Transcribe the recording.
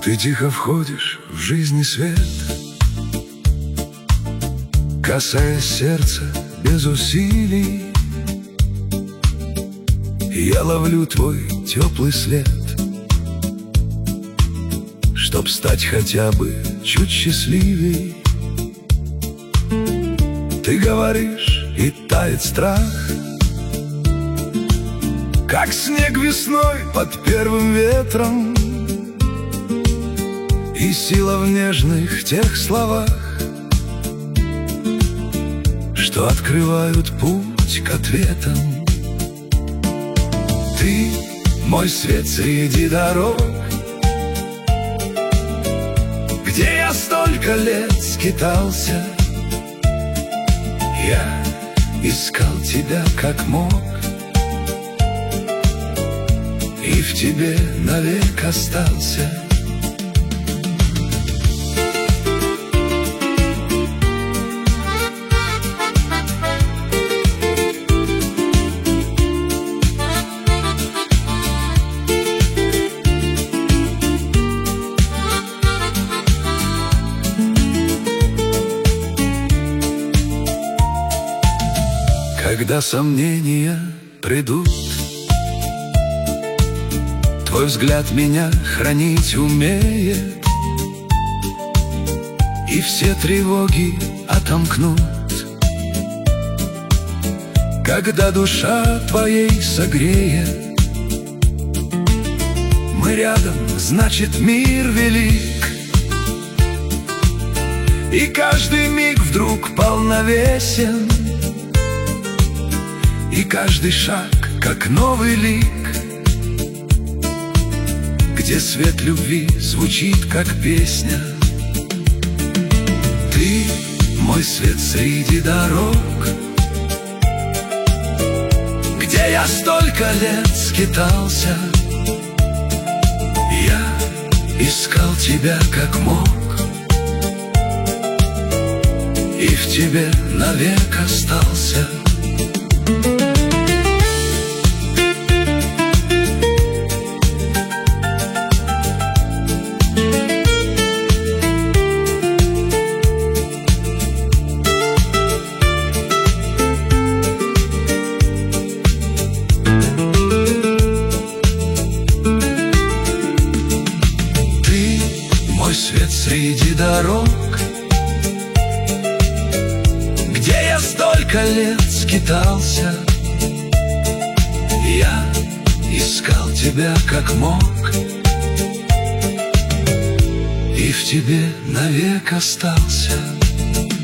Ты тихо входишь в жизни свет, касаясь сердца без усилий. Я ловлю твой теплый след, чтоб стать хотя бы чуть счастливей. Ты говоришь, и тает страх, как снег весной под первым ветром. И сила в нежных тех словах, что открывают путь к ответам. Ты мой свет среди дорог, где я столько лет скитался. Я искал тебя как мог, и в тебе навек остался. Когда сомнения придут, твой взгляд меня хранить умеет, и все тревоги отомкнут. Когда душа твоей согреет, мы рядом, значит мир велик. И каждый миг вдруг полновесен, и каждый шаг, как новый лик, где свет любви звучит, как песня. Ты мой свет среди дорог, где я столько лет скитался. Я искал тебя как мог, и в тебе навек остался. Мой свет среди дорог, где я столько лет скитался. Я искал тебя как мог, и в тебе навек остался.